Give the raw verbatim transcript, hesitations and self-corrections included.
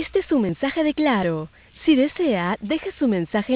Este es su mensaje de Claro. Si desea, deje su mensaje